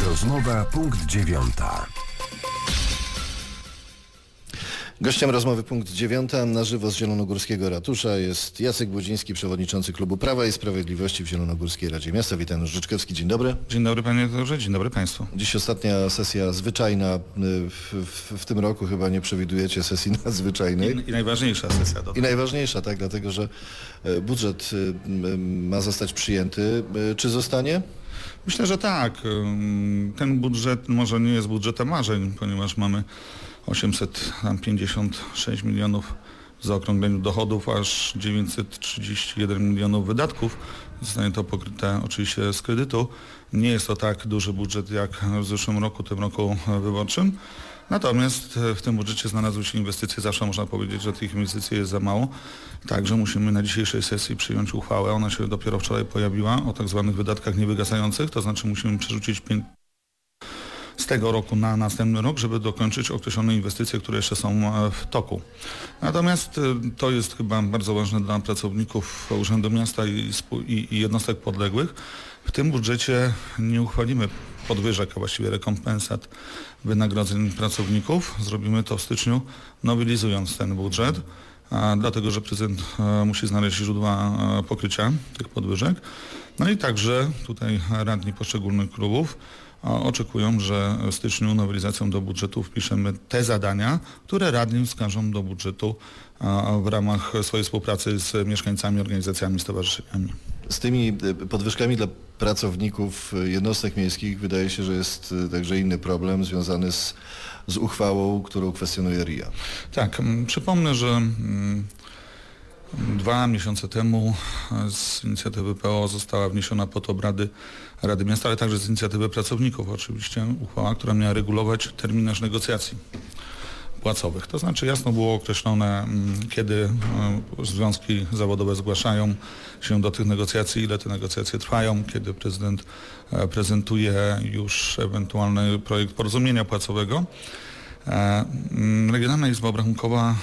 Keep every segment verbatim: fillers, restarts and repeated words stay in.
Rozmowa punkt dziewiąta. Gościem rozmowy punkt dziewiąta na żywo z Zielonogórskiego Ratusza jest Jacek Błodziński, przewodniczący Klubu Prawa i Sprawiedliwości w Zielonogórskiej Radzie Miasta. Witam, Janusz Życzkowski, dzień dobry. Dzień dobry panie doktorze, dzień dobry państwu. Dziś ostatnia sesja zwyczajna w, w, w tym roku, chyba nie przewidujecie sesji nadzwyczajnej. I, i najważniejsza sesja. Do I najważniejsza, tak, dlatego że budżet ma zostać przyjęty. Czy zostanie? Myślę, że tak. Ten budżet może nie jest budżetem marzeń, ponieważ mamy osiemset pięćdziesiąt sześć milionów w zaokrągleniu dochodów, aż dziewięćset trzydzieści jeden milionów wydatków. Zostanie to pokryte oczywiście z kredytu. Nie jest to tak duży budżet jak w zeszłym roku, tym roku wyborczym. Natomiast w tym budżecie znalazły się inwestycje. Zawsze można powiedzieć, że tych inwestycji jest za mało. Także musimy na dzisiejszej sesji przyjąć uchwałę. Ona się dopiero wczoraj pojawiła o tak zwanych wydatkach niewygasających. To znaczy musimy przerzucić pięć z tego roku na następny rok, żeby dokończyć określone inwestycje, które jeszcze są w toku. Natomiast to jest chyba bardzo ważne dla pracowników Urzędu Miasta i, i, i jednostek podległych. W tym budżecie nie uchwalimy podwyżek, a właściwie rekompensat wynagrodzeń pracowników. Zrobimy to w styczniu, nowelizując ten budżet, a, dlatego że prezydent a, musi znaleźć źródła a, pokrycia tych podwyżek. No i także tutaj radni poszczególnych klubów oczekują, że w styczniu nowelizacją do budżetu wpiszemy te zadania, które radni wskażą do budżetu w ramach swojej współpracy z mieszkańcami, organizacjami, stowarzyszeniami. Z tymi podwyżkami dla pracowników jednostek miejskich wydaje się, że jest także inny problem związany z, z uchwałą, którą kwestionuje R I A. Tak, przypomnę, że Dwa miesiące temu z inicjatywy P O została wniesiona pod obrady Rady Miasta, ale także z inicjatywy pracowników oczywiście uchwała, która miała regulować terminarz negocjacji płacowych. To znaczy jasno było określone, kiedy związki zawodowe zgłaszają się do tych negocjacji, ile te negocjacje trwają, kiedy prezydent prezentuje już ewentualny projekt porozumienia płacowego. Regionalna Izba Obrachunkowa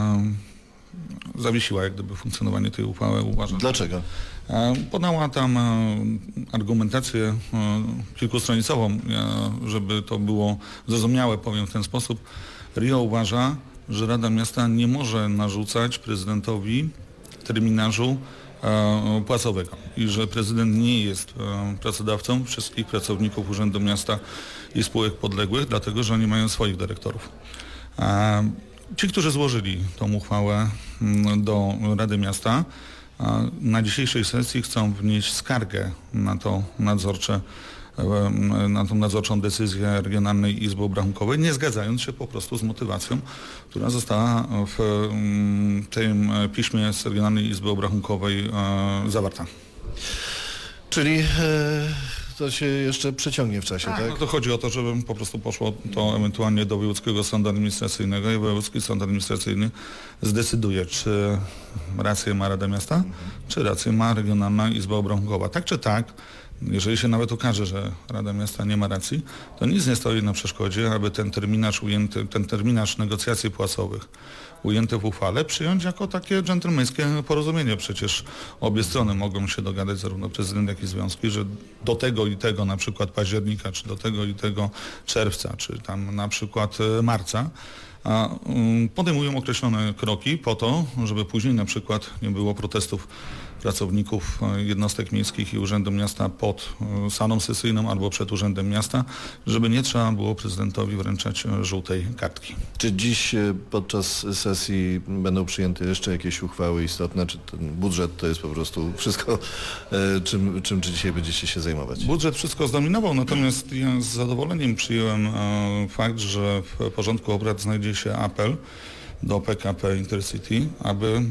zawiesiła jak gdyby funkcjonowanie tej uchwały. Uważam. Dlaczego? Podała tam argumentację kilkustronicową, żeby to było zrozumiałe, powiem w ten sposób. R I O uważa, że Rada Miasta nie może narzucać prezydentowi terminarzu płacowego i że prezydent nie jest pracodawcą wszystkich pracowników Urzędu Miasta i spółek podległych, dlatego że oni mają swoich dyrektorów. Ci, którzy złożyli tą uchwałę do Rady Miasta, na dzisiejszej sesji chcą wnieść skargę na to nadzorcze, na tą nadzorczą decyzję Regionalnej Izby Obrachunkowej, nie zgadzając się po prostu z motywacją, która została w tym piśmie z Regionalnej Izby Obrachunkowej zawarta. Czyli e, to się jeszcze przeciągnie w czasie, tak? tak? No to chodzi o to, żeby po prostu poszło to ewentualnie do Wojewódzkiego Sądu Administracyjnego i Wojewódzki Sąd Administracyjny zdecyduje, czy rację ma Rada Miasta, mhm. czy rację ma Regionalna Izba Obrachunkowa. Tak czy tak, jeżeli się nawet okaże, że Rada Miasta nie ma racji, to nic nie stoi na przeszkodzie, aby ten terminarz ujęty, ten terminarz negocjacji płacowych ujęty w uchwale przyjąć jako takie dżentelmeńskie porozumienie. Przecież obie strony mogą się dogadać, zarówno prezydent, jak i związki, że do tego i tego na przykład października, czy do tego i tego czerwca, czy tam na przykład marca, a podejmują określone kroki po to, żeby później na przykład nie było protestów pracowników jednostek miejskich i Urzędu Miasta pod salą sesyjną albo przed Urzędem Miasta, żeby nie trzeba było prezydentowi wręczać żółtej kartki. Czy dziś podczas sesji będą przyjęte jeszcze jakieś uchwały istotne, czy ten budżet to jest po prostu wszystko, czym, czym czy dzisiaj będziecie się zajmować? Budżet wszystko zdominował, natomiast ja z zadowoleniem przyjąłem fakt, że w porządku obrad znajdzie się apel do P K P Intercity, aby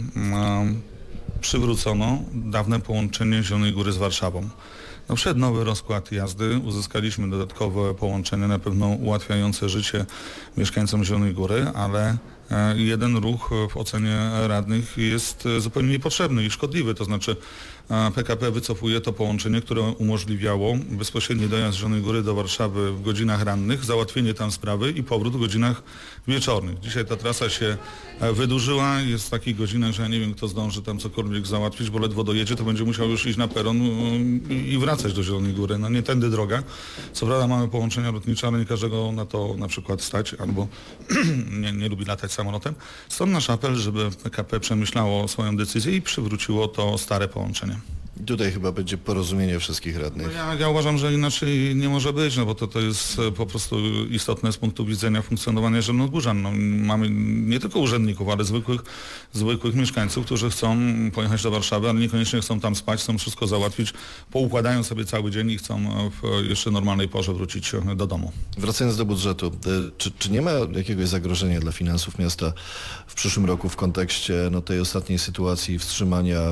przywrócono dawne połączenie Zielonej Góry z Warszawą. No, przed nowy rozkład jazdy uzyskaliśmy dodatkowe połączenie, na pewno ułatwiające życie mieszkańcom Zielonej Góry, ale jeden ruch w ocenie radnych jest zupełnie niepotrzebny i szkodliwy, to znaczy P K P wycofuje to połączenie, które umożliwiało bezpośredni dojazd z Zielonej Góry do Warszawy w godzinach rannych, załatwienie tam sprawy i powrót w godzinach wieczornych. Dzisiaj ta trasa się wydłużyła, jest w takich godzinach, że ja nie wiem, kto zdąży tam cokolwiek załatwić, bo ledwo dojedzie, to będzie musiał już iść na peron i wracać do Zielonej Góry. No nie tędy droga. Co prawda mamy połączenia lotnicze, ale nie każdego na to na przykład stać albo nie, nie lubi latać samolotem. Stąd nasz apel, żeby P K P przemyślało swoją decyzję i przywróciło to stare połączenie. Tutaj chyba będzie porozumienie wszystkich radnych. No ja, ja uważam, że inaczej nie może być, no bo to, to jest po prostu istotne z punktu widzenia funkcjonowania Zielonogórzan. No, mamy nie tylko urzędników, ale zwykłych, zwykłych mieszkańców, którzy chcą pojechać do Warszawy, ale niekoniecznie chcą tam spać, chcą wszystko załatwić, poukładają sobie cały dzień i chcą w jeszcze normalnej porze wrócić do domu. Wracając do budżetu, czy, czy nie ma jakiegoś zagrożenia dla finansów miasta w przyszłym roku w kontekście no, tej ostatniej sytuacji wstrzymania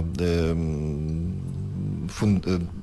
yy, Fund,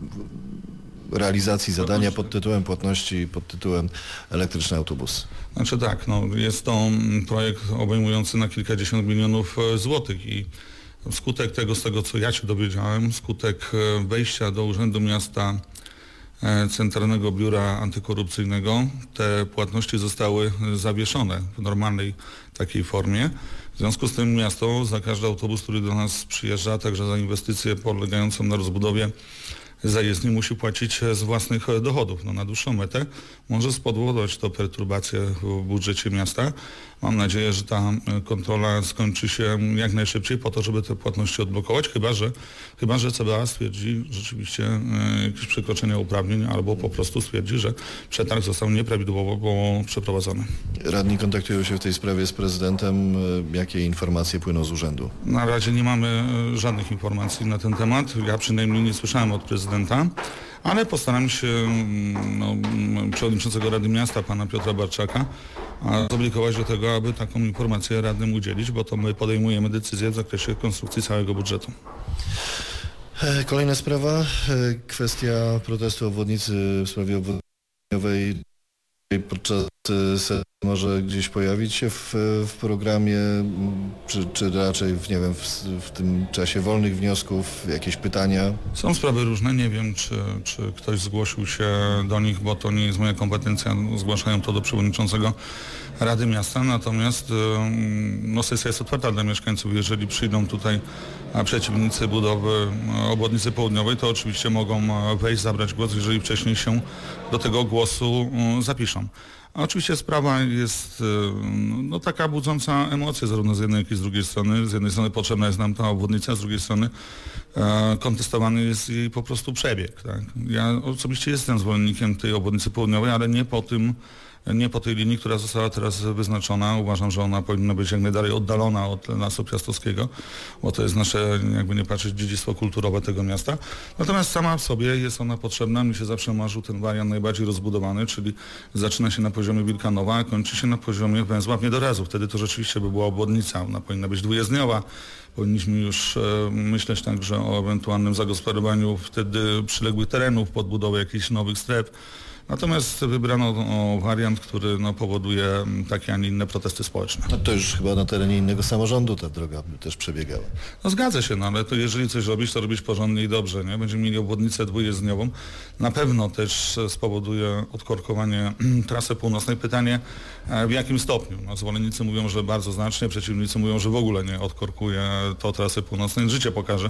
realizacji zadania pod tytułem płatności, pod tytułem elektryczny autobus? Znaczy tak, no jest to projekt obejmujący na kilkadziesiąt milionów złotych i wskutek tego, z tego co ja się dowiedziałem, skutek wejścia do Urzędu Miasta Centralnego Biura Antykorupcyjnego, te płatności zostały zawieszone w normalnej takiej formie. W związku z tym miasto za każdy autobus, który do nas przyjeżdża, a także za inwestycję polegającą na rozbudowie zajezdni musi płacić z własnych dochodów. No, na dłuższą metę może spowodować to perturbację w budżecie miasta. Mam nadzieję, że ta kontrola skończy się jak najszybciej po to, żeby te płatności odblokować, chyba że, chyba, że C B A stwierdzi rzeczywiście jakieś przekroczenie uprawnień albo po prostu stwierdzi, że przetarg został nieprawidłowo przeprowadzony. Radni kontaktują się w tej sprawie z prezydentem. Jakie informacje płyną z urzędu? Na razie nie mamy żadnych informacji na ten temat. Ja przynajmniej nie słyszałem od prezydenta, ale postaram się no, przewodniczącego Rady Miasta, pana Piotra Barczaka, zobligować do tego, aby taką informację radnym udzielić, bo to my podejmujemy decyzję w zakresie konstrukcji całego budżetu. Kolejna sprawa, kwestia protestu obwodnicy w sprawie obwodniowej podczas sesji może gdzieś pojawić się w, w programie, czy, czy raczej w, nie wiem, w, w tym czasie wolnych wniosków, jakieś pytania? Są sprawy różne, nie wiem, czy, czy ktoś zgłosił się do nich, bo to nie jest moja kompetencja, zgłaszają to do przewodniczącego Rady Miasta, natomiast no, sesja jest otwarta dla mieszkańców. Jeżeli przyjdą tutaj przeciwnicy budowy obwodnicy południowej, to oczywiście mogą wejść, zabrać głos, jeżeli wcześniej się do tego głosu zapiszą. A oczywiście sprawa jest no, taka budząca emocje zarówno z jednej, jak i z drugiej strony. Z jednej strony potrzebna jest nam ta obwodnica, z drugiej strony e, kontestowany jest jej po prostu przebieg. Tak? Ja osobiście jestem zwolennikiem tej obwodnicy południowej, ale nie po tym, nie po tej linii, która została teraz wyznaczona. Uważam, że ona powinna być jak najdalej oddalona od Lasu Piastowskiego, bo to jest nasze, jakby nie patrzeć, dziedzictwo kulturowe tego miasta. Natomiast sama w sobie jest ona potrzebna. Mi się zawsze marzył ten wariant najbardziej rozbudowany, czyli zaczyna się na poziomie Wilkanowa, a kończy się na poziomie węzła w Niedorazu. Wtedy to rzeczywiście by była obwodnica. Ona powinna być dwujezdniowa. Powinniśmy już e, myśleć także o ewentualnym zagospodarowaniu wtedy przyległych terenów, podbudowę jakichś nowych stref. Natomiast wybrano o, wariant, który no, powoduje takie, a nie inne protesty społeczne. No to już chyba na terenie innego samorządu ta droga by też przebiegała. No zgadza się, no ale to jeżeli coś robić, to robić porządnie i dobrze, nie? Będziemy mieli obwodnicę dwujezdniową. Na pewno też spowoduje odkorkowanie trasy północnej. Pytanie, w jakim stopniu? No, zwolennicy mówią, że bardzo znacznie, przeciwnicy mówią, że w ogóle nie odkorkuje to trasy północnej. Życie pokaże.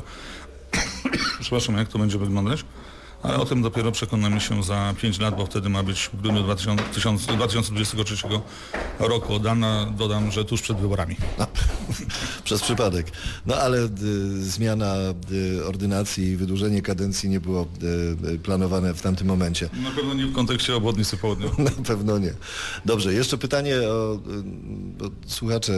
Przepraszam, jak to będzie wyglądać. Ale o tym dopiero przekonamy się za pięć lat, bo wtedy ma być w grudniu dwa tysiące dwudziestego trzeciego roku oddana. Dodam, że tuż przed wyborami. No, przez przypadek. No ale y, zmiana y, ordynacji i wydłużenie kadencji nie było y, planowane w tamtym momencie. Na pewno nie w kontekście obwodnicy południowej. Na pewno nie. Dobrze, jeszcze pytanie o... Bo słuchacze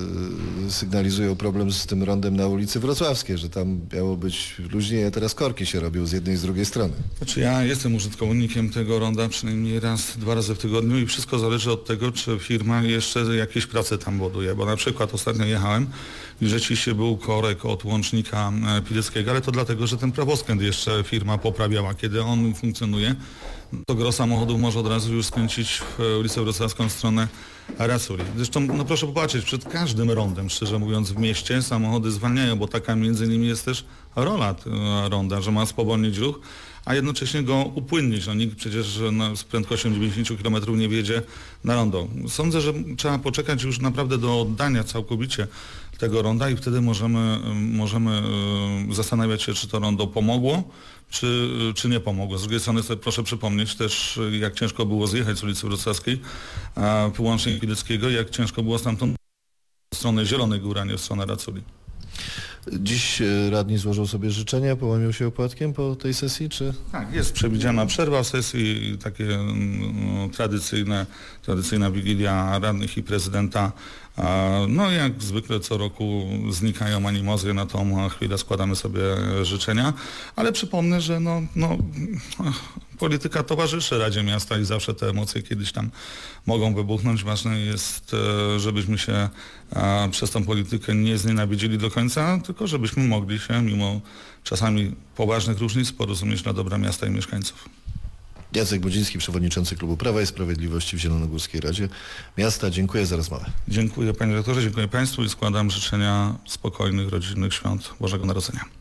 sygnalizują problem z tym rondem na ulicy Wrocławskiej, że tam miało być luźniej, a teraz korki się robią z jednej i z drugiej strony. Znaczy ja jestem użytkownikiem tego ronda przynajmniej raz, dwa razy w tygodniu i wszystko zależy od tego, czy firma jeszcze jakieś prace tam buduje, bo na przykład ostatnio jechałem i rzeczywiście był korek od łącznika Pileckiego, ale to dlatego, że ten prawoskręt jeszcze firma poprawiała. Kiedy on funkcjonuje, to gros samochodów może od razu już skręcić w ulicę Wrocławską w stronę Rasuli. Zresztą no proszę popatrzeć, przed każdym rondem, szczerze mówiąc, w mieście samochody zwalniają, bo taka między innymi jest też rola ronda, że ma spowolnić ruch, a jednocześnie go upłynnić. No, nikt przecież na, z prędkością dziewięćdziesiąt kilometrów nie wjedzie na rondo. Sądzę, że trzeba poczekać już naprawdę do oddania całkowicie tego ronda i wtedy możemy, możemy zastanawiać się, czy to rondo pomogło, czy, czy nie pomogło. Z drugiej strony sobie proszę przypomnieć też, jak ciężko było zjechać z ulicy Wrocławskiej, a wyłącznie Pileckiego, jak ciężko było stamtąd w stronę Zielonej Góry, a nie w stronę Raculi. Dziś radni złożą sobie życzenia, połamią się opłatkiem po tej sesji, czy? Tak, jest przewidziana przerwa w sesji i takie no, tradycyjne, tradycyjna wigilia radnych i prezydenta. No jak zwykle co roku znikają animozje, na tą chwilę składamy sobie życzenia, ale przypomnę, że no, no, polityka towarzyszy Radzie Miasta i zawsze te emocje kiedyś tam mogą wybuchnąć. Ważne jest, żebyśmy się przez tą politykę nie znienawidzili do końca, tylko żebyśmy mogli się mimo czasami poważnych różnic porozumieć dla dobra miasta i mieszkańców. Jacek Bodziński, przewodniczący Klubu Prawa i Sprawiedliwości w Zielonogórskiej Radzie Miasta. Dziękuję za rozmowę. Dziękuję panie rektorze, dziękuję państwu i składam życzenia spokojnych, rodzinnych świąt Bożego Narodzenia.